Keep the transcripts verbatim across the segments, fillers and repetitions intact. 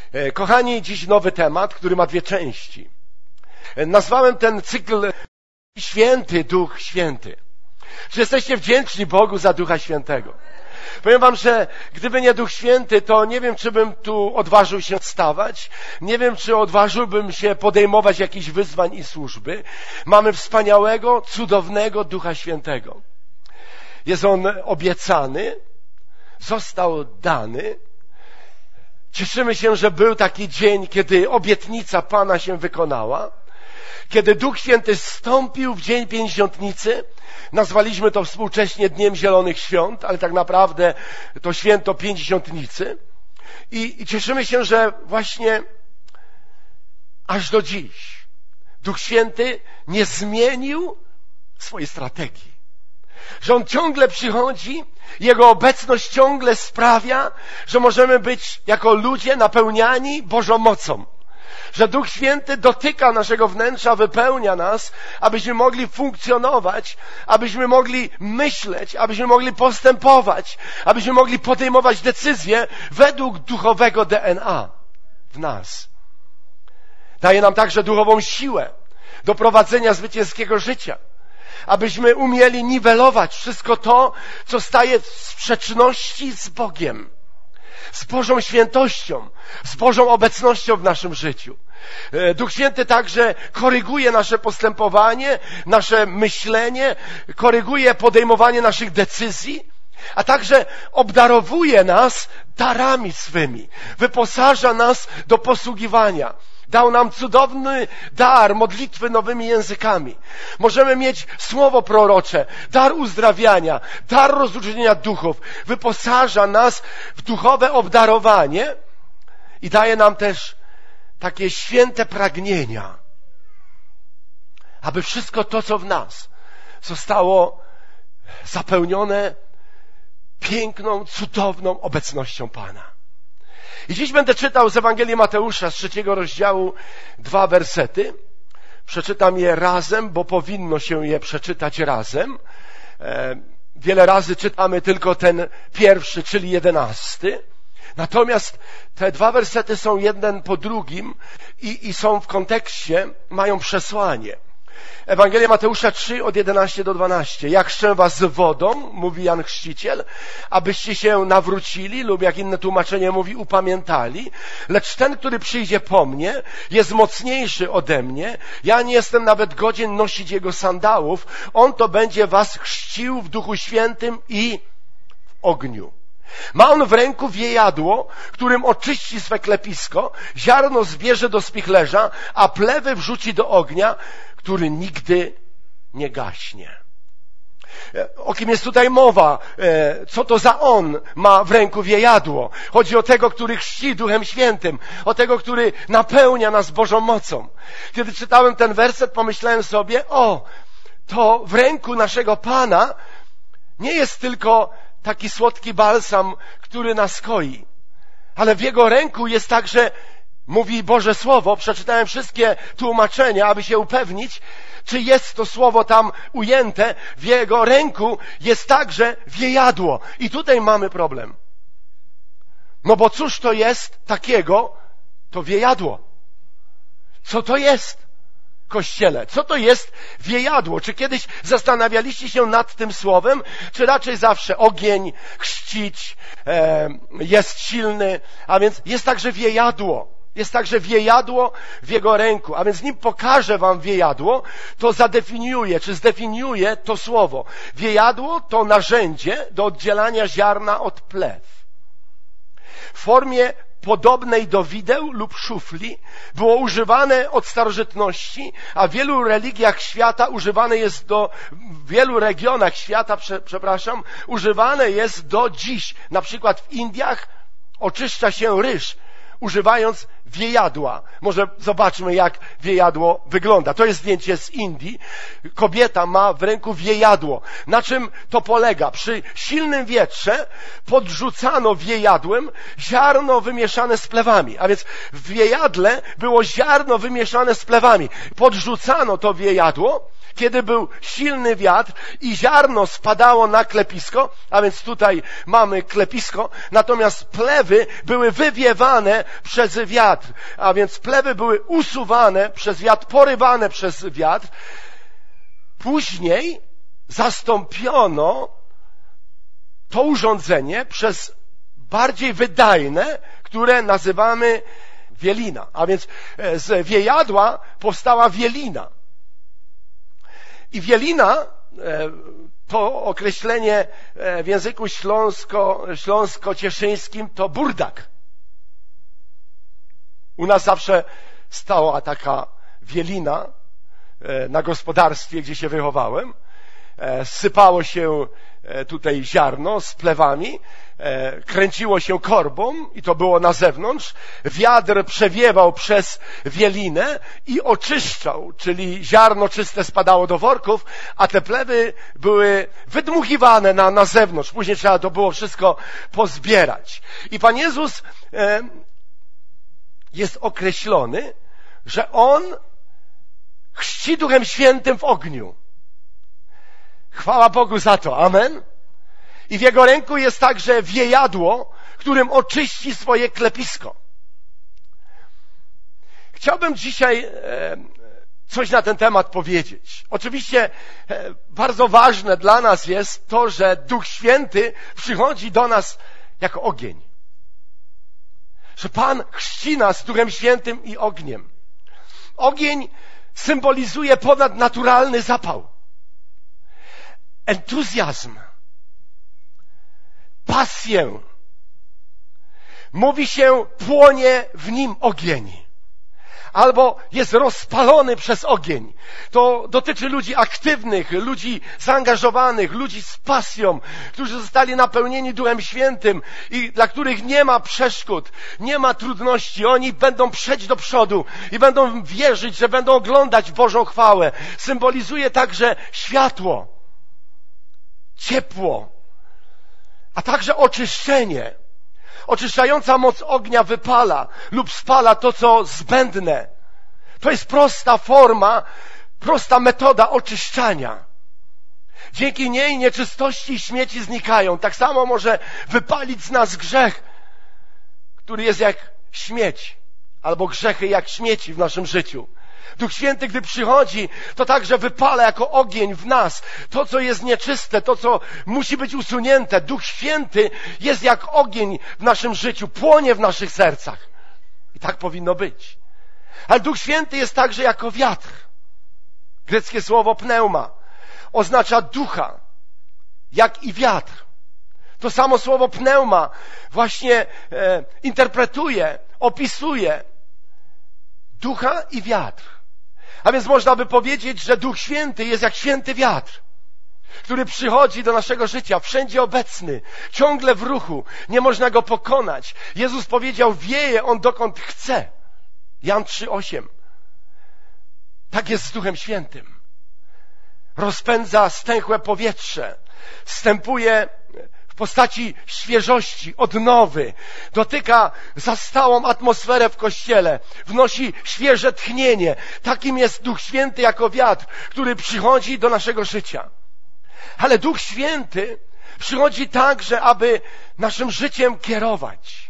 Kochani, dziś nowy temat, który ma dwie części. Nazwałem ten cykl Święty Duch Święty. Czy jesteście wdzięczni Bogu za Ducha Świętego? Powiem wam, że gdyby nie Duch Święty, to nie wiem, czy bym tu odważył się stawać. Nie wiem, czy odważyłbym się podejmować jakichś wyzwań i służby. Mamy wspaniałego, cudownego Ducha Świętego. Jest On obiecany, został dany. Cieszymy się, że był taki dzień, kiedy obietnica Pana się wykonała. Kiedy Duch Święty zstąpił w dzień Pięćdziesiątnicy, nazwaliśmy to współcześnie Dniem Zielonych Świąt, ale tak naprawdę to święto Pięćdziesiątnicy. I, i cieszymy się, że właśnie aż do dziś Duch Święty nie zmienił swojej strategii. Że On ciągle przychodzi, Jego obecność ciągle sprawia, że możemy być jako ludzie napełniani Bożą mocą. Że Duch Święty dotyka naszego wnętrza, wypełnia nas, abyśmy mogli funkcjonować, abyśmy mogli myśleć, abyśmy mogli postępować, abyśmy mogli podejmować decyzje według duchowego D N A w nas. Daje nam także duchową siłę do prowadzenia zwycięskiego życia, abyśmy umieli niwelować wszystko to, co staje w sprzeczności z Bogiem, z Bożą świętością, z Bożą obecnością w naszym życiu. Duch Święty także koryguje nasze postępowanie, nasze myślenie, koryguje podejmowanie naszych decyzji, a także obdarowuje nas darami swymi, wyposaża nas do posługiwania. Dał nam cudowny dar modlitwy nowymi językami. Możemy mieć słowo prorocze, dar uzdrawiania, dar rozróżnienia duchów. Wyposaża nas w duchowe obdarowanie i daje nam też takie święte pragnienia, aby wszystko to, co w nas zostało zapełnione piękną, cudowną obecnością Pana. I dziś będę czytał z Ewangelii Mateusza z trzeciego rozdziału dwa wersety. Przeczytam je razem, bo powinno się je przeczytać razem. Wiele razy czytamy tylko ten pierwszy, czyli jedenasty. Natomiast te dwa wersety są jeden po drugim i, i są w kontekście, mają przesłanie. Ewangelia Mateusza trzy od jedenastego do dwunastego. Jak chrzczę was wodą, mówi Jan Chrzciciel, abyście się nawrócili, lub jak inne tłumaczenie mówi, upamiętali. Lecz ten, który przyjdzie po mnie, jest mocniejszy ode mnie. Ja nie jestem nawet godzien nosić jego sandałów. On to będzie was chrzcił w Duchu Świętym i w ogniu. Ma on w ręku wiejadło, którym oczyści swe klepisko, ziarno zbierze do spichlerza, a plewy wrzuci do ognia, który nigdy nie gaśnie. O kim jest tutaj mowa? Co to za on ma w ręku wiejadło? Chodzi o tego, który chrzci Duchem Świętym, o tego, który napełnia nas Bożą mocą. Kiedy czytałem ten werset, pomyślałem sobie, o, to w ręku naszego Pana nie jest tylko taki słodki balsam, który nas koi, ale w Jego ręku jest także, mówi Boże Słowo, przeczytałem wszystkie tłumaczenia, aby się upewnić, czy jest to słowo tam ujęte. W Jego ręku jest także wiejadło. I tutaj mamy problem. No bo cóż to jest takiego, to wiejadło? Co to jest, Kościele? Co to jest wiejadło? Czy kiedyś zastanawialiście się nad tym słowem? Czy raczej zawsze ogień, chrzcić, e, jest silny, a więc jest także wiejadło. Jest także wiejadło w Jego ręku. A więc nim pokażę wam wiejadło, to zadefiniuję, czy zdefiniuję to słowo. Wiejadło to narzędzie do oddzielania ziarna od plew. W formie podobnej do wideł lub szufli było używane od starożytności, a w wielu religiach świata używane jest do, w wielu regionach świata, prze, przepraszam, używane jest do dziś. Na przykład w Indiach oczyszcza się ryż, używając wiejadła. Może zobaczmy, jak wiejadło wygląda. To jest zdjęcie z Indii. Kobieta ma w ręku wiejadło. Na czym to polega? Przy silnym wietrze podrzucano wiejadłem ziarno wymieszane z plewami. A więc w wiejadle było ziarno wymieszane z plewami. Podrzucano to wiejadło, kiedy był silny wiatr i ziarno spadało na klepisko, a więc tutaj mamy klepisko, natomiast plewy były wywiewane przez wiatr, a więc plewy były usuwane przez wiatr, porywane przez wiatr. Później zastąpiono to urządzenie przez bardziej wydajne, które nazywamy wielina. A więc z wiejadła powstała wielina. I wielina, to określenie w języku śląsko, śląsko-cieszyńskim to burdak. U nas zawsze stała taka wielina na gospodarstwie, gdzie się wychowałem. Sypało się tutaj ziarno z plewami, kręciło się korbą i to było na zewnątrz. Wiatr przewiewał przez wielinę i oczyszczał, czyli ziarno czyste spadało do worków, a te plewy były wydmuchiwane na, na zewnątrz. Później trzeba to było wszystko pozbierać. I Pan Jezus e, jest określony, że On chrzci Duchem Świętym w ogniu. Chwała Bogu za to. Amen. I w Jego ręku jest także wiejadło, którym oczyści swoje klepisko. Chciałbym dzisiaj coś na ten temat powiedzieć. Oczywiście bardzo ważne dla nas jest to, że Duch Święty przychodzi do nas jako ogień. Że Pan chrzci nas Duchem Świętym i ogniem. Ogień symbolizuje ponadnaturalny zapał. Entuzjazm. Pasję. Mówi się, płonie w nim ogień. Albo jest rozpalony przez ogień. To dotyczy ludzi aktywnych, ludzi zaangażowanych, ludzi z pasją, którzy zostali napełnieni Duchem Świętym i dla których nie ma przeszkód, nie ma trudności. Oni będą przejść do przodu i będą wierzyć, że będą oglądać Bożą chwałę. Symbolizuje także światło, ciepło, a także oczyszczenie. Oczyszczająca moc ognia wypala lub spala to, co zbędne. To jest prosta forma, prosta metoda oczyszczania. Dzięki niej nieczystości i śmieci znikają. Tak samo może wypalić z nas grzech, który jest jak śmieć, albo grzechy jak śmieci w naszym życiu. Duch Święty, gdy przychodzi, to także wypala jako ogień w nas to, co jest nieczyste, to, co musi być usunięte. Duch Święty jest jak ogień w naszym życiu, płonie w naszych sercach. I tak powinno być. Ale Duch Święty jest także jako wiatr. Greckie słowo pneuma oznacza ducha, jak i wiatr. To samo słowo pneuma właśnie e, interpretuje, opisuje ducha i wiatr. A więc można by powiedzieć, że Duch Święty jest jak święty wiatr, który przychodzi do naszego życia, wszędzie obecny, ciągle w ruchu, nie można go pokonać. Jezus powiedział, wieje on dokąd chce. Jan trzy osiem. Tak jest z Duchem Świętym. Rozpędza stęchłe powietrze, wstępuje w postaci świeżości, odnowy, dotyka zastałą atmosferę w Kościele, wnosi świeże tchnienie. Takim jest Duch Święty jako wiatr, który przychodzi do naszego życia. Ale Duch Święty przychodzi także, aby naszym życiem kierować,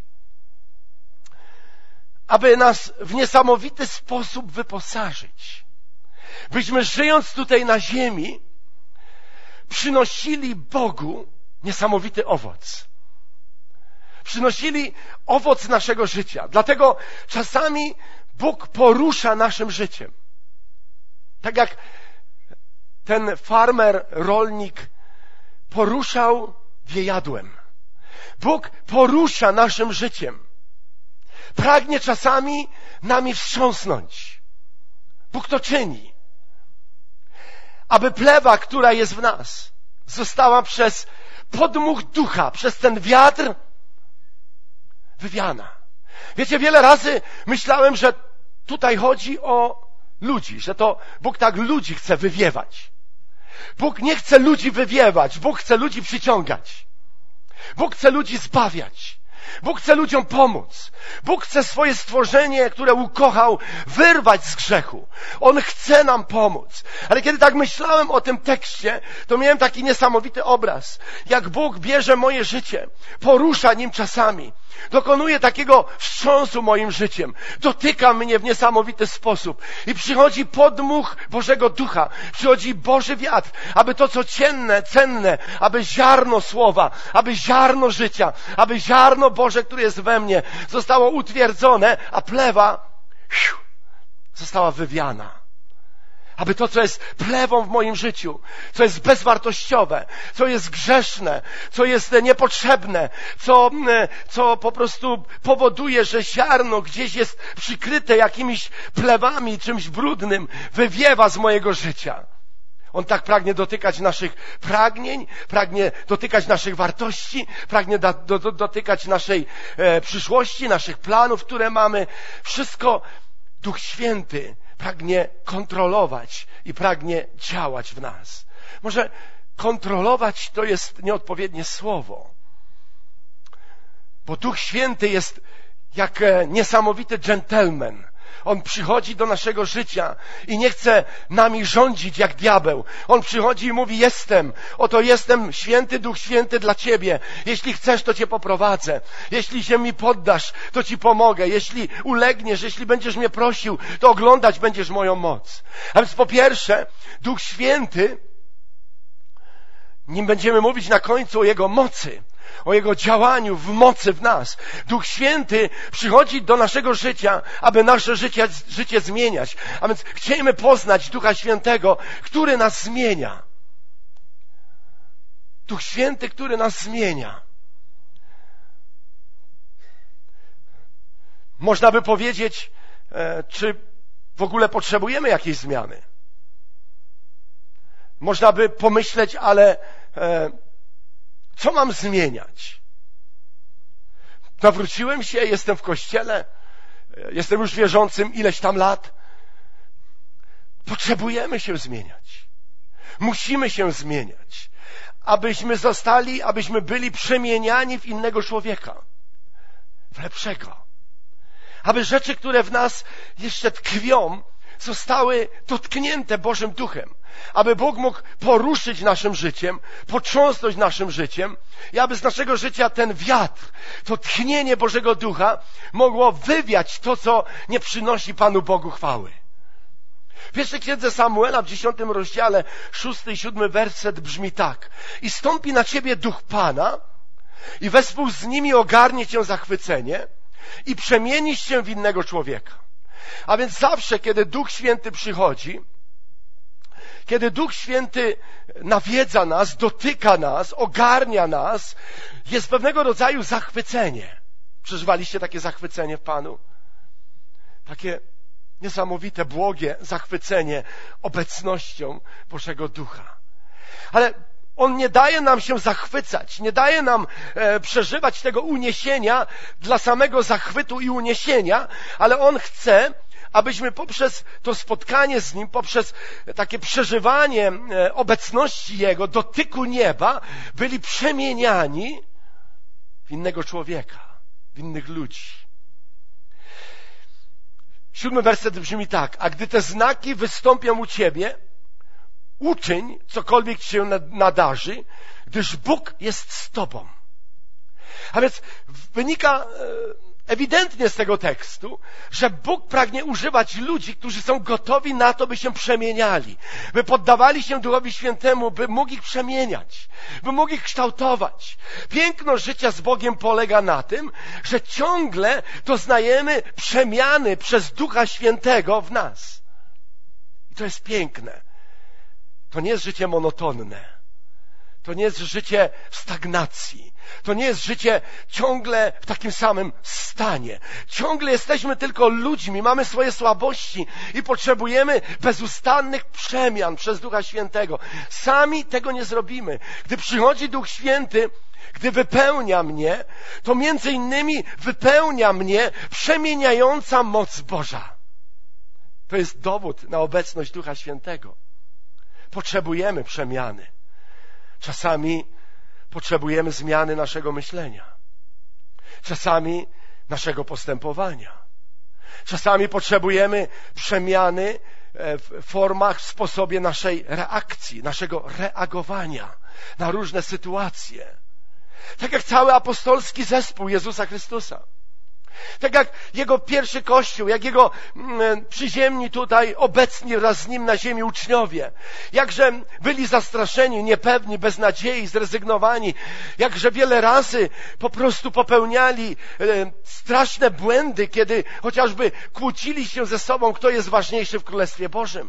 aby nas w niesamowity sposób wyposażyć, byśmy żyjąc tutaj na ziemi przynosili Bogu niesamowity owoc. Przynosili owoc naszego życia. Dlatego czasami Bóg porusza naszym życiem. Tak jak ten farmer, rolnik poruszał wiejadłem. Bóg porusza naszym życiem. Pragnie czasami nami wstrząsnąć. Bóg to czyni. Aby plewa, która jest w nas, została przez podmuch ducha, przez ten wiatr wywiana. Wiecie, wiele razy myślałem, że tutaj chodzi o ludzi, że to Bóg tak ludzi chce wywiewać. Bóg nie chce ludzi wywiewać, Bóg chce ludzi przyciągać. Bóg chce ludzi zbawiać. Bóg chce ludziom pomóc. Bóg chce swoje stworzenie, które ukochał, wyrwać z grzechu. On chce nam pomóc. Ale kiedy tak myślałem o tym tekście, to miałem taki niesamowity obraz. Jak Bóg bierze moje życie, porusza nim czasami dokonuje takiego wstrząsu moim życiem. Dotyka mnie w niesamowity sposób. I przychodzi podmuch Bożego Ducha. Przychodzi Boży wiatr, aby to, co cienne, cenne, aby ziarno słowa, aby ziarno życia, aby ziarno Boże, które jest we mnie, zostało utwierdzone, a plewa hiu, została wywiana. Aby to, co jest plewą w moim życiu, co jest bezwartościowe, co jest grzeszne, co jest niepotrzebne, co, co po prostu powoduje, że ziarno gdzieś jest przykryte jakimiś plewami, czymś brudnym, wywiewa z mojego życia. On tak pragnie dotykać naszych pragnień, pragnie dotykać naszych wartości, pragnie do, do, dotykać naszej e, przyszłości, naszych planów, które mamy. Wszystko Duch Święty pragnie kontrolować i pragnie działać w nas. Może kontrolować to jest nieodpowiednie słowo, bo Duch Święty jest jak niesamowity dżentelmen. On przychodzi do naszego życia i nie chce nami rządzić jak diabeł. On przychodzi i mówi: jestem, oto jestem, święty Duch Święty dla Ciebie. Jeśli chcesz, to Cię poprowadzę. Jeśli się mi poddasz, to Ci pomogę. Jeśli ulegniesz, jeśli będziesz mnie prosił, to oglądać będziesz moją moc. A więc po pierwsze, Duch Święty, nim będziemy mówić na końcu o Jego mocy, o Jego działaniu w mocy w nas. Duch Święty przychodzi do naszego życia, aby nasze życie, życie zmieniać. A więc chcemy poznać Ducha Świętego, który nas zmienia. Duch Święty, który nas zmienia. Można by powiedzieć, e, czy w ogóle potrzebujemy jakiejś zmiany. Można by pomyśleć, ale e, co mam zmieniać? Nawróciłem się, jestem w kościele, jestem już wierzącym ileś tam lat. Potrzebujemy się zmieniać. Musimy się zmieniać, abyśmy zostali, abyśmy byli przemieniani w innego człowieka, w lepszego. Aby rzeczy, które w nas jeszcze tkwią, zostały dotknięte Bożym Duchem. Aby Bóg mógł poruszyć naszym życiem, potrząsnąć naszym życiem i aby z naszego życia ten wiatr, to tchnienie Bożego Ducha mogło wywiać to, co nie przynosi Panu Bogu chwały. W pierwszej księdze Samuela, w dziesiątym rozdziale, szósty i siódmy werset brzmi tak: i stąpi na ciebie Duch Pana i wespół z nimi ogarnie cię zachwycenie i przemienisz się w innego człowieka. A więc zawsze, kiedy Duch Święty przychodzi, kiedy Duch Święty nawiedza nas, dotyka nas, ogarnia nas, jest pewnego rodzaju zachwycenie. Przeżywaliście takie zachwycenie w Panu? Takie niesamowite, błogie zachwycenie obecnością Bożego Ducha. Ale On nie daje nam się zachwycać, nie daje nam e, przeżywać tego uniesienia dla samego zachwytu i uniesienia, ale On chce, abyśmy poprzez to spotkanie z Nim, poprzez takie przeżywanie obecności Jego, dotyku nieba, byli przemieniani w innego człowieka, w innych ludzi. Siódmy werset brzmi tak: a gdy te znaki wystąpią u ciebie, uczyń cokolwiek ci się nadarzy, gdyż Bóg jest z tobą. A więc wynika ewidentnie z tego tekstu, że Bóg pragnie używać ludzi, którzy są gotowi na to, by się przemieniali, by poddawali się Duchowi Świętemu, by mógł ich przemieniać, by mógł ich kształtować. Piękno życia z Bogiem polega na tym, że ciągle doznajemy przemiany przez Ducha Świętego w nas. I to jest piękne. To nie jest życie monotonne. To nie jest życie w stagnacji. To nie jest życie ciągle w takim samym stanie. Ciągle jesteśmy tylko ludźmi, mamy swoje słabości i potrzebujemy bezustannych przemian przez Ducha Świętego. Sami tego nie zrobimy. Gdy przychodzi Duch Święty, gdy wypełnia mnie, to między innymi wypełnia mnie przemieniająca moc Boża. To jest dowód na obecność Ducha Świętego. Potrzebujemy przemiany. Czasami potrzebujemy zmiany naszego myślenia. Czasami naszego postępowania. Czasami potrzebujemy przemiany w formach, w sposobie naszej reakcji, naszego reagowania na różne sytuacje. Tak jak cały apostolski zespół Jezusa Chrystusa. Tak jak Jego pierwszy Kościół, jak Jego mm, przyziemni tutaj obecni wraz z Nim na ziemi uczniowie. Jakże byli zastraszeni, niepewni, bez nadziei, zrezygnowani. Jakże wiele razy po prostu popełniali e, straszne błędy, kiedy chociażby kłócili się ze sobą, kto jest ważniejszy w Królestwie Bożym.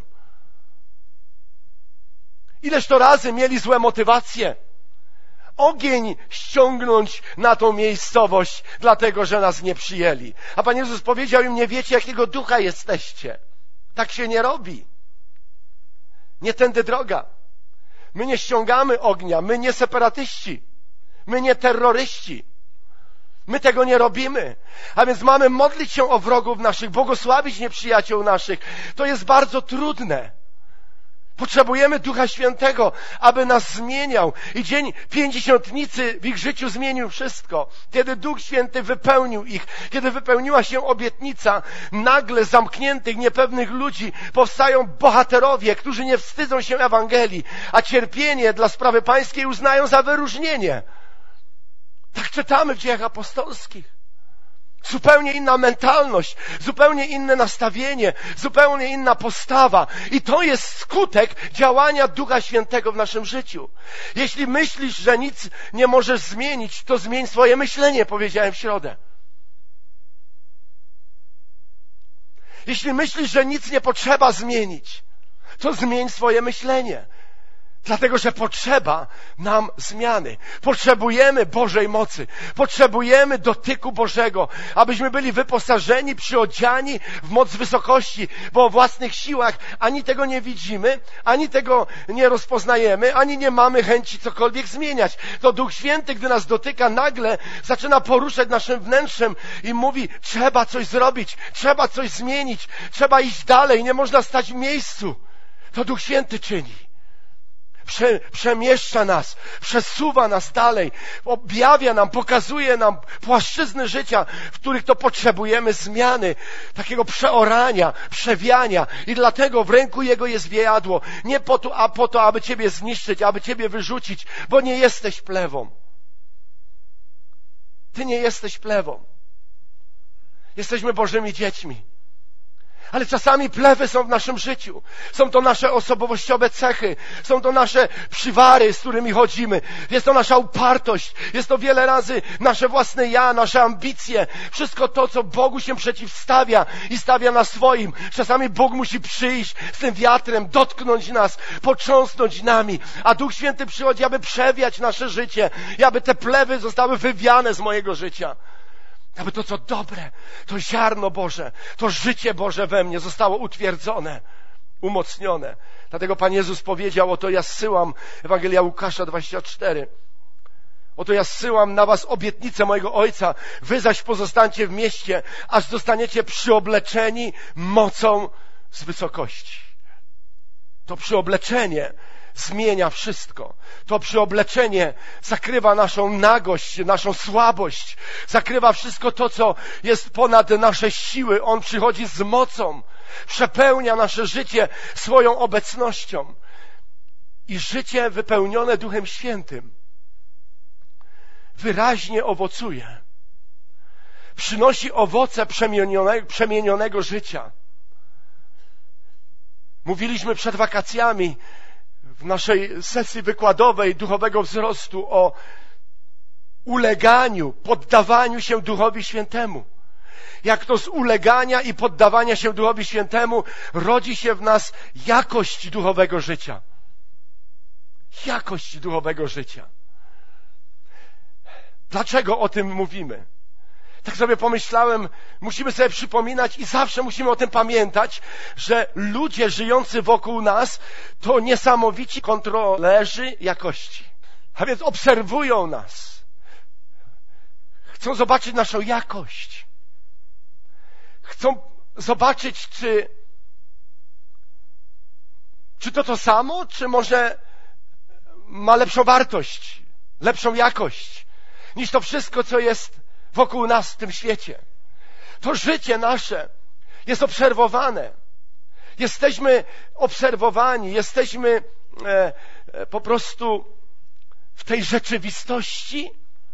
Ileż to razy mieli złe motywacje. Ogień ściągnąć na tą miejscowość, dlatego że nas nie przyjęli. A Pan Jezus powiedział im, nie wiecie, jakiego ducha jesteście. Tak się nie robi. Nie tędy droga. My nie ściągamy ognia, my nie separatyści, my nie terroryści. My tego nie robimy. A więc mamy modlić się o wrogów naszych, błogosławić nieprzyjaciół naszych. To jest bardzo trudne. Potrzebujemy Ducha Świętego, aby nas zmieniał. I dzień pięćdziesiątnicy w ich życiu zmienił wszystko. Kiedy Duch Święty wypełnił ich, kiedy wypełniła się obietnica, nagle z zamkniętych, niepewnych ludzi powstają bohaterowie, którzy nie wstydzą się Ewangelii, a cierpienie dla sprawy pańskiej uznają za wyróżnienie. Tak czytamy w Dziejach Apostolskich. Zupełnie inna mentalność, zupełnie inne nastawienie, zupełnie inna postawa. I to jest skutek działania Ducha Świętego w naszym życiu. Jeśli myślisz, że nic nie możesz zmienić, to zmień swoje myślenie, powiedziałem w środę. Jeśli myślisz, że nic nie potrzeba zmienić, to zmień swoje myślenie. Dlatego, że potrzeba nam zmiany. Potrzebujemy Bożej mocy. Potrzebujemy dotyku Bożego, abyśmy byli wyposażeni, przyodziani w moc wysokości, bo o własnych siłach ani tego nie widzimy, ani tego nie rozpoznajemy, ani nie mamy chęci cokolwiek zmieniać. To Duch Święty, gdy nas dotyka, nagle zaczyna poruszać naszym wnętrzem i mówi, trzeba coś zrobić, trzeba coś zmienić, trzeba iść dalej, nie można stać w miejscu. To Duch Święty czyni. Prze, przemieszcza nas, przesuwa nas dalej, objawia nam, pokazuje nam płaszczyzny życia, w których to potrzebujemy zmiany, takiego przeorania, przewiania i dlatego w ręku Jego jest wiejadło. Nie po to, a po to, aby Ciebie zniszczyć, aby Ciebie wyrzucić, bo nie jesteś plewą. Ty nie jesteś plewą. Jesteśmy Bożymi dziećmi. Ale czasami plewy są w naszym życiu. Są to nasze osobowościowe cechy. Są to nasze przywary, z którymi chodzimy. Jest to nasza upartość. Jest to wiele razy nasze własne ja, nasze ambicje. Wszystko to, co Bogu się przeciwstawia i stawia na swoim. Czasami Bóg musi przyjść z tym wiatrem, dotknąć nas, potrząsnąć nami. A Duch Święty przychodzi, aby przewiać nasze życie i aby te plewy zostały wywiane z mojego życia. Aby to, co dobre, to ziarno Boże, to życie Boże we mnie zostało utwierdzone, umocnione. Dlatego Pan Jezus powiedział, oto ja zsyłam, Ewangelia Łukasza dwadzieścia cztery. Oto ja zsyłam na was obietnicę mojego Ojca, wy zaś pozostańcie w mieście, aż zostaniecie przyobleczeni mocą z wysokości. To przyobleczenie zmienia wszystko. To przyobleczenie zakrywa naszą nagość, naszą słabość. Zakrywa wszystko to, co jest ponad nasze siły. On przychodzi z mocą. Przepełnia nasze życie swoją obecnością. I życie wypełnione Duchem Świętym wyraźnie owocuje. Przynosi owoce przemienionego, przemienionego życia. Mówiliśmy przed wakacjami w naszej sesji wykładowej duchowego wzrostu o uleganiu, poddawaniu się Duchowi Świętemu. Jak to z ulegania i poddawania się Duchowi Świętemu rodzi się w nas jakość duchowego życia. Jakość duchowego życia. Dlaczego o tym mówimy? Tak sobie pomyślałem, musimy sobie przypominać i zawsze musimy o tym pamiętać, że ludzie żyjący wokół nas to niesamowici kontrolerzy jakości. A więc obserwują nas. Chcą zobaczyć naszą jakość. Chcą zobaczyć, czy, czy to to samo, czy może ma lepszą wartość, lepszą jakość niż to wszystko, co jest wokół nas w tym świecie. To życie nasze jest obserwowane. Jesteśmy obserwowani, jesteśmy e, e, po prostu w tej rzeczywistości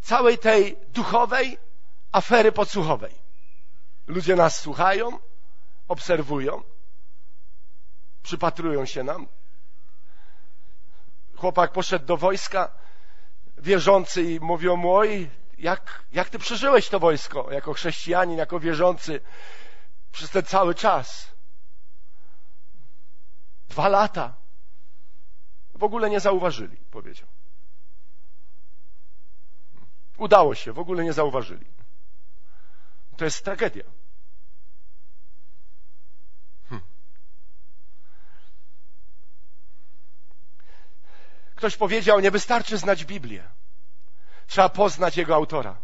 całej tej duchowej afery podsłuchowej. Ludzie nas słuchają, obserwują, przypatrują się nam. Chłopak poszedł do wojska, wierzący, i mówią mu: oj, jak, jak ty przeżyłeś to wojsko jako chrześcijanin, jako wierzący przez ten cały czas? Dwa lata. W ogóle nie zauważyli, powiedział. Udało się, w ogóle nie zauważyli. To jest tragedia. Hm. Ktoś powiedział: nie wystarczy znać Biblię. Trzeba poznać jego autora.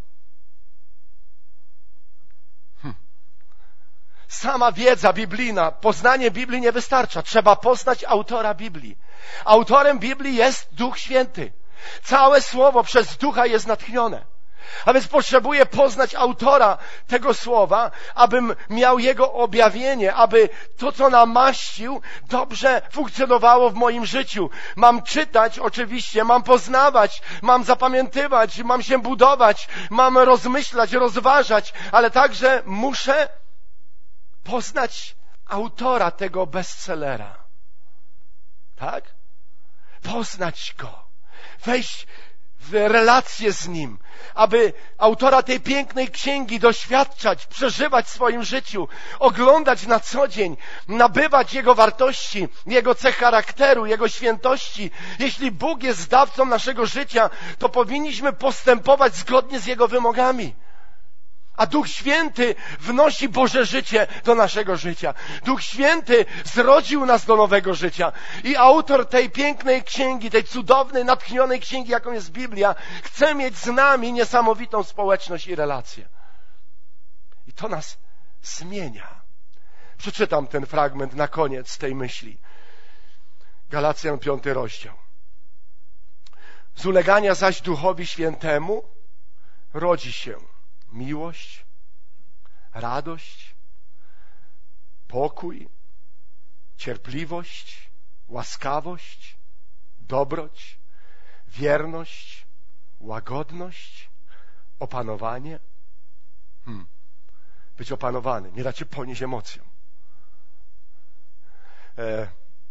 Hm. Sama wiedza biblijna, poznanie Biblii nie wystarcza. Trzeba poznać autora Biblii. Autorem Biblii jest Duch Święty. Całe słowo przez Ducha jest natchnione. A więc potrzebuję poznać autora tego słowa, abym miał jego objawienie, aby to, co namaścił, dobrze funkcjonowało w moim życiu. Mam czytać, oczywiście, mam poznawać, mam zapamiętywać, mam się budować, mam rozmyślać, rozważać, ale także muszę poznać autora tego bestsellera. Tak? Poznać go. Wejść w relację z nim, aby autora tej pięknej księgi doświadczać, przeżywać w swoim życiu, oglądać na co dzień, nabywać jego wartości, jego cech charakteru, jego świętości. Jeśli Bóg jest dawcą naszego życia, to powinniśmy postępować zgodnie z jego wymogami. A Duch Święty wnosi Boże życie do naszego życia. Duch Święty zrodził nas do nowego życia. I autor tej pięknej księgi, tej cudownej, natchnionej księgi, jaką jest Biblia, chce mieć z nami niesamowitą społeczność i relację. I to nas zmienia. Przeczytam ten fragment na koniec tej myśli. Galacjan, piąty rozdział. Z ulegania zaś Duchowi Świętemu rodzi się miłość, radość, pokój, cierpliwość, łaskawość, dobroć, wierność, łagodność, opanowanie. Hmm. Być opanowany, nie dać się ponieść emocjom. E,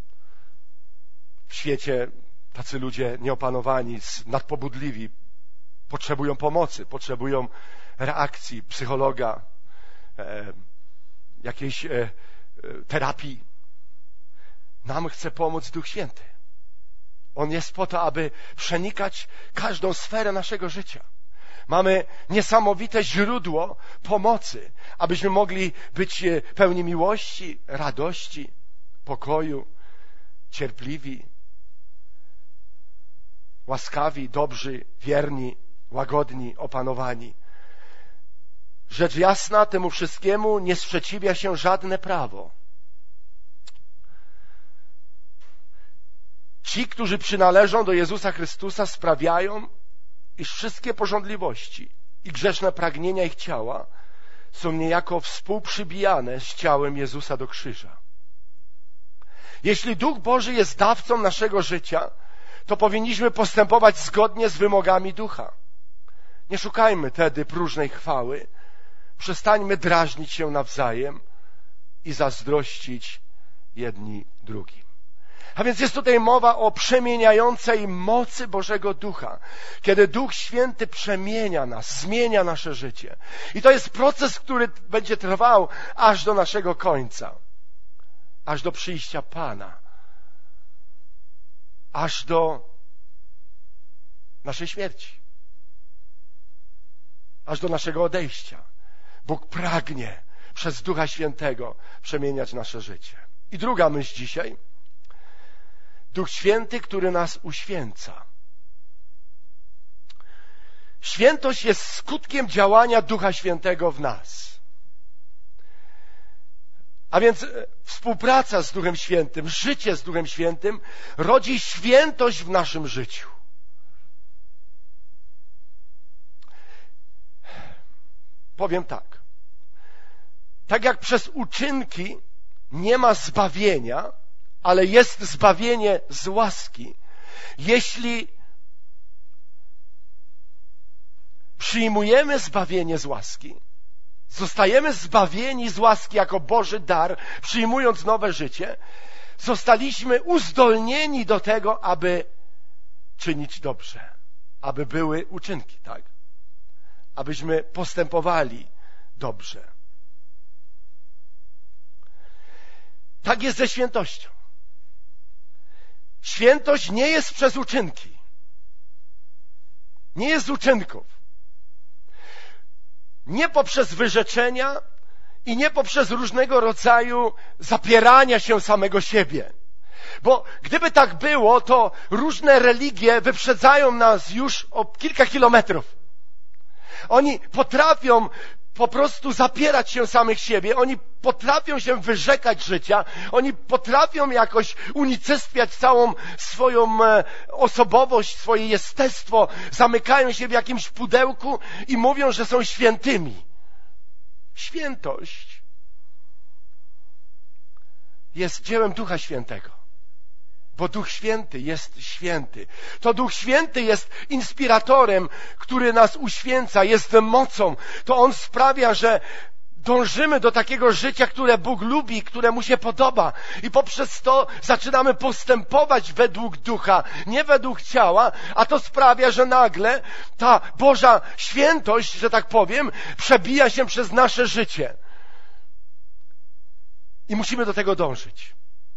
w świecie tacy ludzie nieopanowani, nadpobudliwi, potrzebują pomocy, potrzebują reakcji psychologa, e, jakiejś e, e, terapii. Nam chce pomóc Duch Święty. On jest po to, aby przenikać każdą sferę naszego życia. Mamy niesamowite źródło pomocy, abyśmy mogli być pełni miłości, radości, pokoju, cierpliwi, łaskawi, dobrzy, wierni, łagodni, opanowani. Rzecz jasna, temu wszystkiemu nie sprzeciwia się żadne prawo. Ci, którzy przynależą do Jezusa Chrystusa, sprawiają, iż wszystkie pożądliwości i grzeszne pragnienia ich ciała są niejako współprzybijane z ciałem Jezusa do krzyża. Jeśli Duch Boży jest dawcą naszego życia, to powinniśmy postępować zgodnie z wymogami Ducha. Nie szukajmy tedy próżnej chwały, przestańmy drażnić się nawzajem i zazdrościć jedni drugim. A więc jest tutaj mowa o przemieniającej mocy Bożego Ducha, kiedy Duch Święty przemienia nas, zmienia nasze życie. I to jest proces, który będzie trwał aż do naszego końca, aż do przyjścia Pana, aż do naszej śmierci, aż do naszego odejścia. Bóg pragnie przez Ducha Świętego przemieniać nasze życie. I druga myśl dzisiaj. Duch Święty, który nas uświęca. Świętość jest skutkiem działania Ducha Świętego w nas. A więc współpraca z Duchem Świętym, życie z Duchem Świętym rodzi świętość w naszym życiu. Powiem tak. Tak jak przez uczynki nie ma zbawienia, ale jest zbawienie z łaski. Jeśli przyjmujemy zbawienie z łaski, zostajemy zbawieni z łaski jako Boży dar, przyjmując nowe życie, zostaliśmy uzdolnieni do tego, aby czynić dobrze, aby były uczynki, tak? Abyśmy postępowali dobrze. Tak jest ze świętością. Świętość nie jest przez uczynki. Nie jest z uczynków. Nie poprzez wyrzeczenia i nie poprzez różnego rodzaju zapierania się samego siebie. Bo gdyby tak było, to różne religie wyprzedzają nas już o kilka kilometrów. Oni potrafią po prostu zapierać się samych siebie, oni potrafią się wyrzekać życia, oni potrafią jakoś unicestwiać całą swoją osobowość, swoje jestestwo, zamykają się w jakimś pudełku i mówią, że są świętymi. Świętość jest dziełem Ducha Świętego. Bo Duch Święty jest święty. To Duch Święty jest inspiratorem, który nas uświęca, jest mocą. To On sprawia, że dążymy do takiego życia, które Bóg lubi, które Mu się podoba. I poprzez to zaczynamy postępować według Ducha, nie według ciała, a to sprawia, że nagle ta Boża świętość, że tak powiem, przebija się przez nasze życie. I musimy do tego dążyć.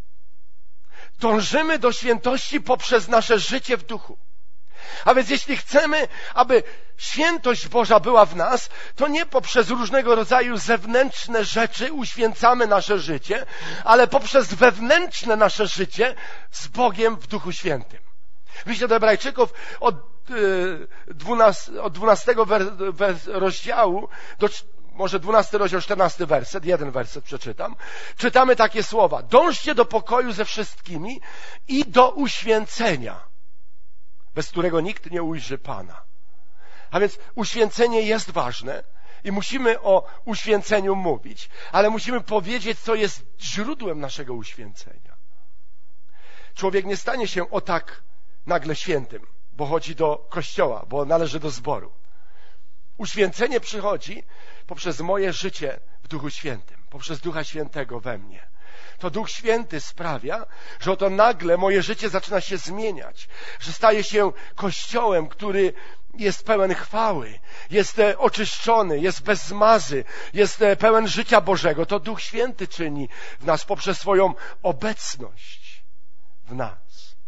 Dążymy do świętości poprzez nasze życie w duchu. A więc jeśli chcemy, aby świętość Boża była w nas, to nie poprzez różnego rodzaju zewnętrzne rzeczy uświęcamy nasze życie, ale poprzez wewnętrzne nasze życie z Bogiem w Duchu Świętym. W liście do Hebrajczyków od, dwunastego, od dwunastego rozdziału do może dwunasty rozdział, czternasty werset, jeden werset przeczytam. Czytamy takie słowa. Dążcie do pokoju ze wszystkimi i do uświęcenia, bez którego nikt nie ujrzy Pana. A więc uświęcenie jest ważne i musimy o uświęceniu mówić, ale musimy powiedzieć, co jest źródłem naszego uświęcenia. Człowiek nie stanie się o tak nagle świętym, bo chodzi do kościoła, bo należy do zboru. Uświęcenie przychodzi poprzez moje życie w Duchu Świętym, poprzez Ducha Świętego we mnie. To Duch Święty sprawia, że oto nagle moje życie zaczyna się zmieniać, że staje się kościołem, który jest pełen chwały, jest oczyszczony, jest bez zmazy, jest pełen życia Bożego. To Duch Święty czyni w nas poprzez swoją obecność w nas.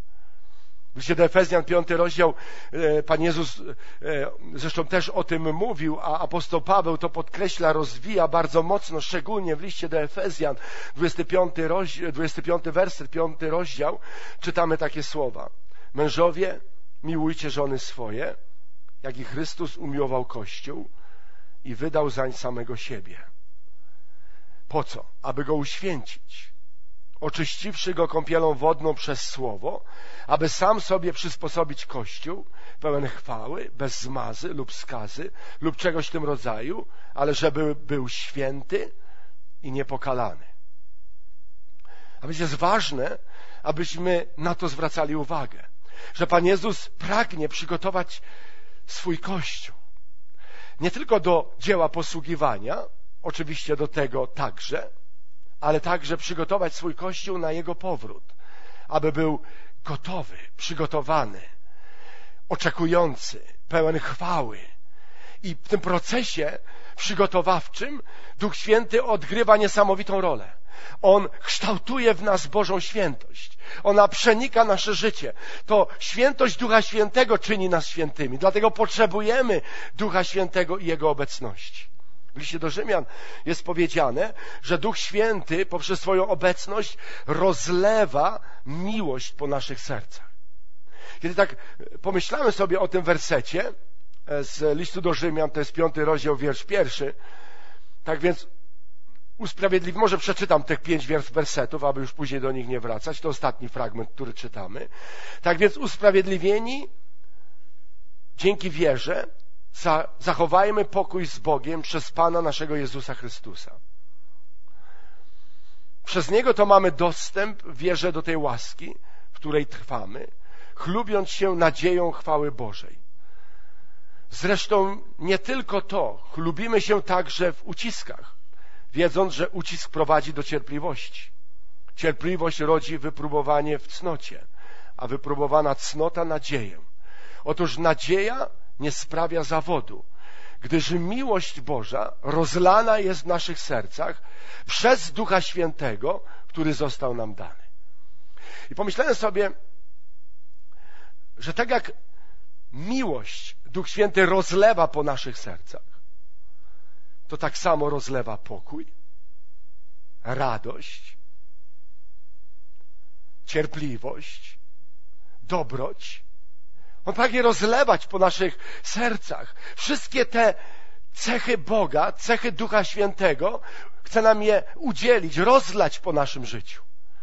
W liście do Efezjan, piąty rozdział, Pan Jezus zresztą też o tym mówił, a apostoł Paweł to podkreśla, rozwija bardzo mocno, szczególnie w liście do Efezjan, dwudziesty piąty, rozdział, dwudziesty piąty werset, piąty rozdział, czytamy takie słowa. Mężowie, miłujcie żony swoje, jak i Chrystus umiłował Kościół i wydał zań samego siebie. Po co? Aby go uświęcić, oczyściwszy go kąpielą wodną przez słowo, aby sam sobie przysposobić Kościół, pełen chwały, bez zmazy lub skazy, lub czegoś w tym rodzaju, ale żeby był święty i niepokalany. A więc jest ważne, abyśmy na to zwracali uwagę, że Pan Jezus pragnie przygotować swój Kościół. Nie tylko do dzieła posługiwania, oczywiście do tego także, ale także przygotować swój Kościół na Jego powrót, aby był gotowy, przygotowany, oczekujący, pełen chwały. I w tym procesie przygotowawczym Duch Święty odgrywa niesamowitą rolę. On kształtuje w nas Bożą świętość. Ona przenika nasze życie. To świętość Ducha Świętego czyni nas świętymi. Dlatego potrzebujemy Ducha Świętego i Jego obecności. W liście do Rzymian jest powiedziane, że Duch Święty poprzez swoją obecność rozlewa miłość po naszych sercach. Kiedy tak pomyślamy sobie o tym wersecie z listu do Rzymian, to jest piąty rozdział, wiersz pierwszy, tak więc usprawiedliwi, może przeczytam tych pięć wersetów, aby już później do nich nie wracać, to ostatni fragment, który czytamy. Tak więc usprawiedliwieni dzięki wierze zachowajmy pokój z Bogiem przez Pana naszego Jezusa Chrystusa. Przez Niego to mamy dostęp w wierze do tej łaski, w której trwamy, chlubiąc się nadzieją chwały Bożej. Zresztą nie tylko to, chlubimy się także w uciskach, wiedząc, że ucisk prowadzi do cierpliwości. Cierpliwość rodzi wypróbowanie w cnocie, a wypróbowana cnota nadzieję. Otóż nadzieja nie sprawia zawodu, gdyż miłość Boża rozlana jest w naszych sercach przez Ducha Świętego, który został nam dany. I pomyślałem sobie, że tak jak miłość Duch Święty rozlewa po naszych sercach, to tak samo rozlewa pokój, radość, cierpliwość, dobroć. On pragnie rozlewać po naszych sercach wszystkie te cechy Boga, cechy Ducha Świętego. Chce nam je udzielić, rozlać po naszym życiu.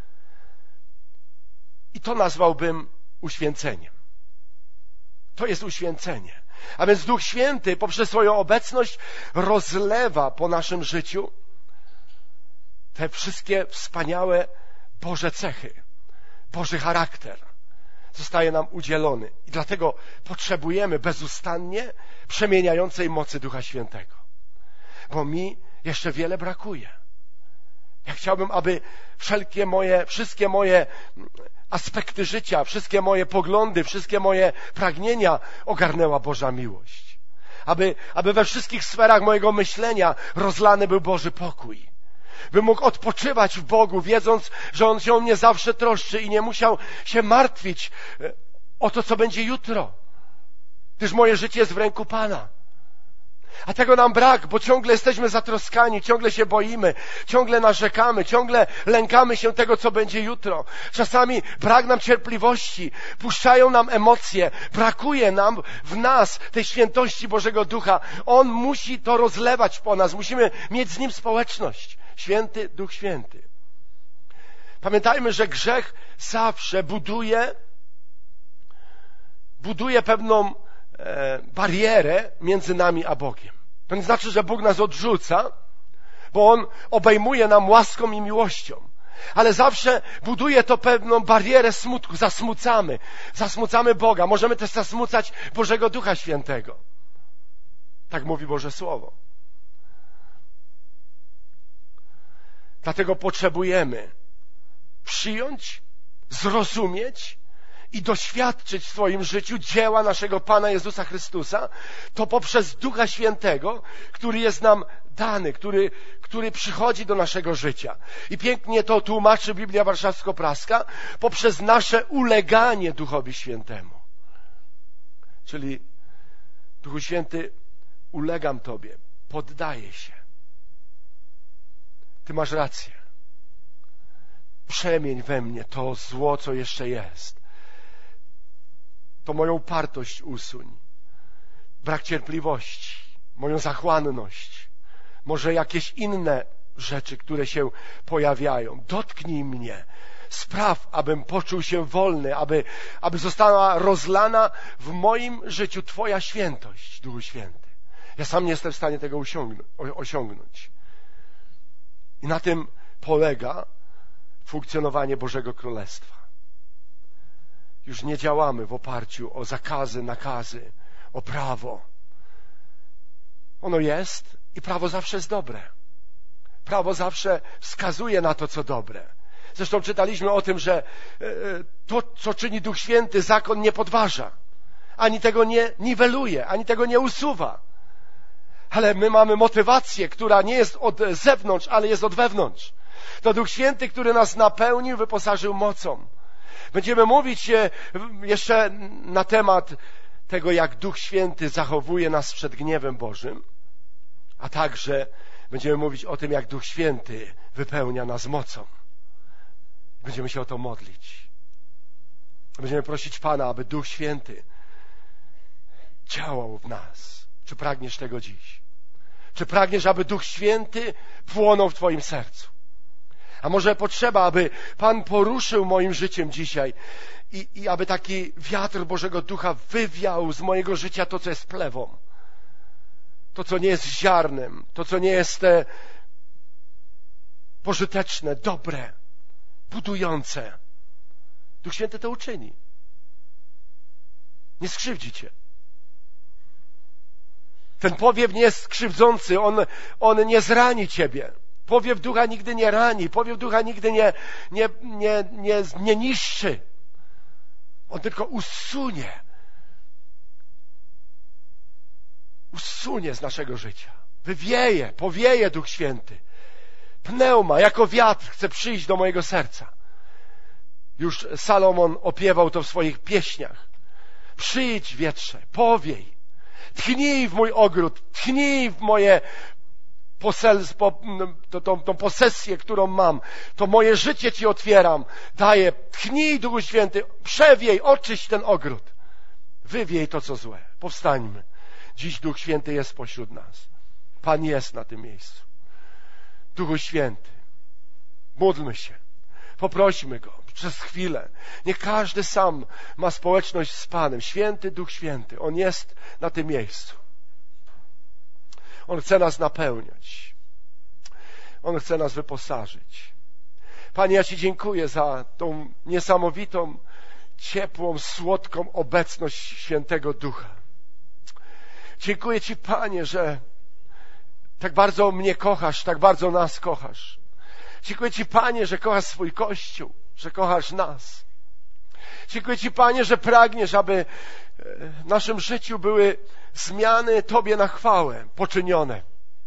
I to nazwałbym uświęceniem. To jest uświęcenie. A więc Duch Święty poprzez swoją obecność rozlewa po naszym życiu te wszystkie wspaniałe Boże cechy, Boży charakter zostaje nam udzielony. I dlatego potrzebujemy bezustannie przemieniającej mocy Ducha Świętego. Bo mi jeszcze wiele brakuje. Ja chciałbym, aby wszelkie moje, wszystkie moje aspekty życia, wszystkie moje poglądy, wszystkie moje pragnienia ogarnęła Boża miłość. Aby, aby we wszystkich sferach mojego myślenia rozlany był Boży pokój. Bym mógł odpoczywać w Bogu, wiedząc, że On się o mnie zawsze troszczy i nie musiał się martwić o to, co będzie jutro. Gdyż moje życie jest w ręku Pana. A tego nam brak, bo ciągle jesteśmy zatroskani, ciągle się boimy, ciągle narzekamy, ciągle lękamy się tego, co będzie jutro. Czasami brak nam cierpliwości, puszczają nam emocje, brakuje nam w nas tej świętości Bożego Ducha. On musi to rozlewać po nas, musimy mieć z Nim społeczność. Święty Duch Święty. Pamiętajmy, że grzech zawsze buduje, buduje pewną barierę między nami a Bogiem. To nie znaczy, że Bóg nas odrzuca, bo On obejmuje nam łaską i miłością. Ale zawsze buduje to pewną barierę smutku. Zasmucamy. Zasmucamy Boga. Możemy też zasmucać Bożego Ducha Świętego. Tak mówi Boże Słowo. Dlatego potrzebujemy przyjąć, zrozumieć i doświadczyć w swoim życiu dzieła naszego Pana Jezusa Chrystusa, to poprzez Ducha Świętego, który jest nam dany, który, który przychodzi do naszego życia. I pięknie to tłumaczy Biblia Warszawsko-Praska, poprzez nasze uleganie Duchowi Świętemu. Czyli Duchu Święty, ulegam Tobie, poddaję się. Ty masz rację. Przemień we mnie to zło, co jeszcze jest. To moją upartość usuń. Brak cierpliwości, moją zachłanność, może jakieś inne rzeczy, które się pojawiają. Dotknij mnie. Spraw, abym poczuł się wolny, aby, aby została rozlana w moim życiu Twoja świętość, Duchu Święty. Ja sam nie jestem w stanie tego osiągnąć. I na tym polega funkcjonowanie Bożego Królestwa. Już nie działamy w oparciu o zakazy, nakazy, o prawo. Ono jest i prawo zawsze jest dobre. Prawo zawsze wskazuje na to, co dobre. Zresztą czytaliśmy o tym, że to, co czyni Duch Święty, zakon nie podważa. Ani tego nie niweluje, ani tego nie usuwa. Ale my mamy motywację, która nie jest od zewnątrz, ale jest od wewnątrz. To Duch Święty, który nas napełnił, wyposażył mocą. Będziemy mówić jeszcze na temat tego, jak Duch Święty zachowuje nas przed gniewem Bożym, a także będziemy mówić o tym, jak Duch Święty wypełnia nas mocą. Będziemy się o to modlić. Będziemy prosić Pana, aby Duch Święty działał w nas. Czy pragniesz tego dziś? Czy pragniesz, aby Duch Święty płonął w Twoim sercu? A może potrzeba, aby Pan poruszył moim życiem dzisiaj i, i aby taki wiatr Bożego Ducha wywiał z mojego życia to, co jest plewą. To, co nie jest ziarnem, to, co nie jest e, pożyteczne, dobre, budujące. Duch Święty to uczyni. Nie skrzywdzi Cię. Ten powiew nie jest krzywdzący, on, on nie zrani ciebie. Powiew ducha nigdy nie rani, powiew ducha nigdy nie, nie, nie, nie, nie niszczy. On tylko usunie. Usunie z naszego życia. Wywieje, powieje Duch Święty. Pneuma, jako wiatr chce przyjść do mojego serca. Już Salomon opiewał to w swoich pieśniach. Przyjdź, wietrze, powiej. Tchnij w mój ogród, tchnij w moje poselstwo, to, tą, tą posesję, którą mam. To moje życie Ci otwieram. Daję, tchnij, Duchu Święty, przewiej, oczyść ten ogród. Wywiej to, co złe. Powstańmy. Dziś Duch Święty jest pośród nas. Pan jest na tym miejscu. Duchu Święty, módlmy się. Poprośmy Go przez chwilę. Niech każdy sam ma społeczność z Panem. Święty Duch Święty. On jest na tym miejscu. On chce nas napełniać. On chce nas wyposażyć. Panie, ja Ci dziękuję za tą niesamowitą, ciepłą, słodką obecność Świętego Ducha. Dziękuję Ci, Panie, że tak bardzo mnie kochasz, tak bardzo nas kochasz. Dziękuję Ci, Panie, że kochasz swój Kościół, że kochasz nas. Dziękuję Ci, Panie, że pragniesz, aby w naszym życiu były zmiany Tobie na chwałę poczynione.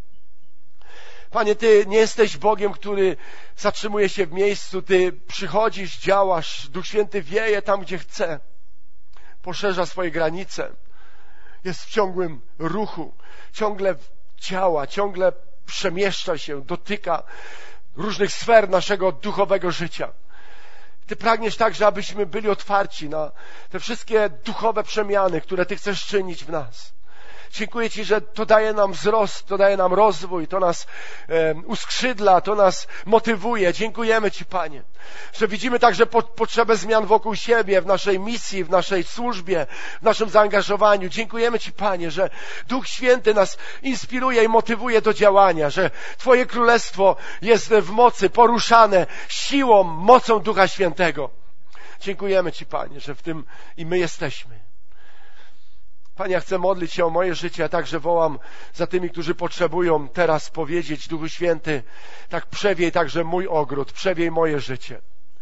Panie, Ty nie jesteś Bogiem, który zatrzymuje się w miejscu. Ty przychodzisz, działasz, Duch Święty wieje tam, gdzie chce. Poszerza swoje granice. Jest w ciągłym ruchu. Ciągle działa, ciągle przemieszcza się, dotyka różnych sfer naszego duchowego życia. Ty pragniesz także, abyśmy byli otwarci na te wszystkie duchowe przemiany, które Ty chcesz czynić w nas. Dziękuję Ci, że to daje nam wzrost, to daje nam rozwój, to nas e, uskrzydla, to nas motywuje. Dziękujemy Ci, Panie, że widzimy także po, potrzebę zmian wokół siebie, w naszej misji, w naszej służbie, w naszym zaangażowaniu. Dziękujemy Ci, Panie, że Duch Święty nas inspiruje i motywuje do działania, że Twoje Królestwo jest w mocy, poruszane siłą, mocą Ducha Świętego. Dziękujemy Ci, Panie, że w tym i my jesteśmy. Panie, ja chcę modlić się o moje życie, a także wołam za tymi, którzy potrzebują teraz powiedzieć: Duchu Święty, tak przewiej także mój ogród, przewiej moje życie.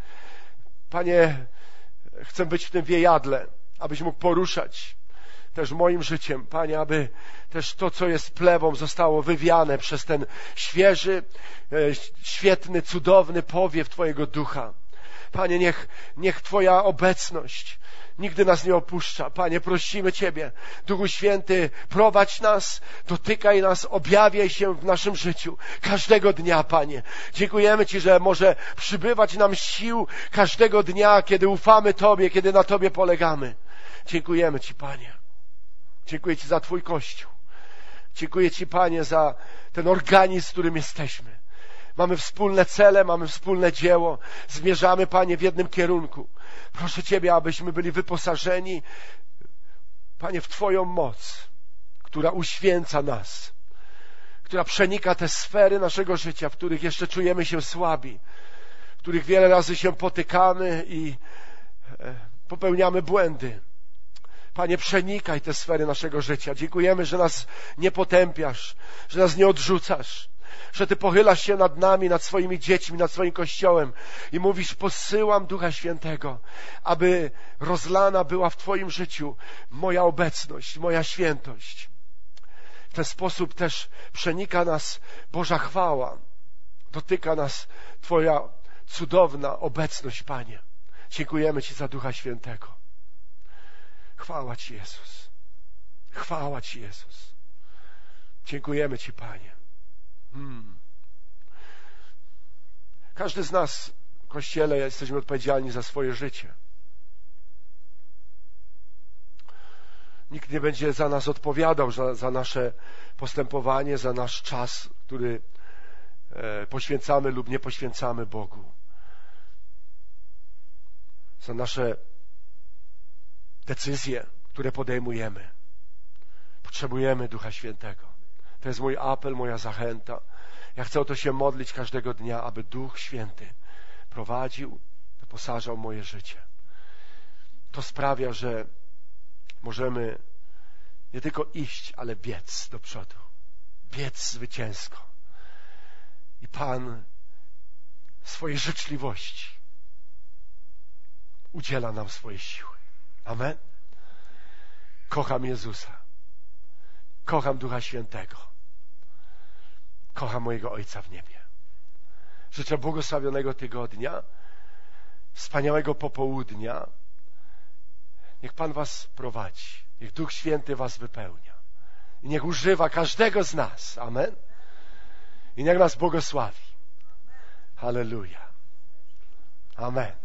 Panie, chcę być w tym wiejadle, abyś mógł poruszać też moim życiem. Panie, aby też to, co jest plewą, zostało wywiane przez ten świeży, świetny, cudowny powiew Twojego Ducha. Panie, niech, niech Twoja obecność nigdy nas nie opuszcza. Panie, prosimy Ciebie, Duchu Święty, prowadź nas, dotykaj nas, objawiaj się w naszym życiu każdego dnia, Panie. Dziękujemy Ci, że może przybywać nam sił każdego dnia, kiedy ufamy Tobie, kiedy na Tobie polegamy. Dziękujemy Ci, Panie. Dziękuję Ci za Twój Kościół. Dziękuję Ci, Panie, za ten organizm, w którym jesteśmy. Mamy wspólne cele, mamy wspólne dzieło. Zmierzamy, Panie, w jednym kierunku. Proszę Ciebie, abyśmy byli wyposażeni, Panie, w Twoją moc, która uświęca nas, która przenika te sfery naszego życia, w których jeszcze czujemy się słabi, w których wiele razy się potykamy i popełniamy błędy. Panie, przenikaj te sfery naszego życia. Dziękujemy, że nas nie potępiasz, że nas nie odrzucasz, że Ty pochylasz się nad nami, nad swoimi dziećmi, nad swoim Kościołem i mówisz: posyłam Ducha Świętego, aby rozlana była w Twoim życiu moja obecność, moja świętość. W ten sposób też przenika nas Boża chwała, dotyka nas Twoja cudowna obecność, Panie. Dziękujemy Ci za Ducha Świętego. Chwała Ci, Jezus. Chwała Ci, Jezus. Dziękujemy Ci, Panie. Hmm. Każdy z nas w Kościele jesteśmy odpowiedzialni za swoje życie. Nikt nie będzie za nas odpowiadał za, za nasze postępowanie, za nasz czas, który e, poświęcamy lub nie poświęcamy Bogu. Za nasze decyzje, które podejmujemy. Potrzebujemy Ducha Świętego. To jest mój apel, moja zachęta. Ja chcę o to się modlić każdego dnia, aby Duch Święty prowadził, wyposażał moje życie. To sprawia, że możemy Nie tylko iść, ale biec do przodu. Biec zwycięsko. I Pan swojej życzliwości udziela nam swojej siły. Amen. Kocham Jezusa. Kocham Ducha Świętego. Kocham mojego Ojca w niebie. Życzę błogosławionego tygodnia, wspaniałego popołudnia. Niech Pan was prowadzi. Niech Duch Święty was wypełnia. I niech używa każdego z nas. Amen. I niech nas błogosławi. Halleluja. Amen.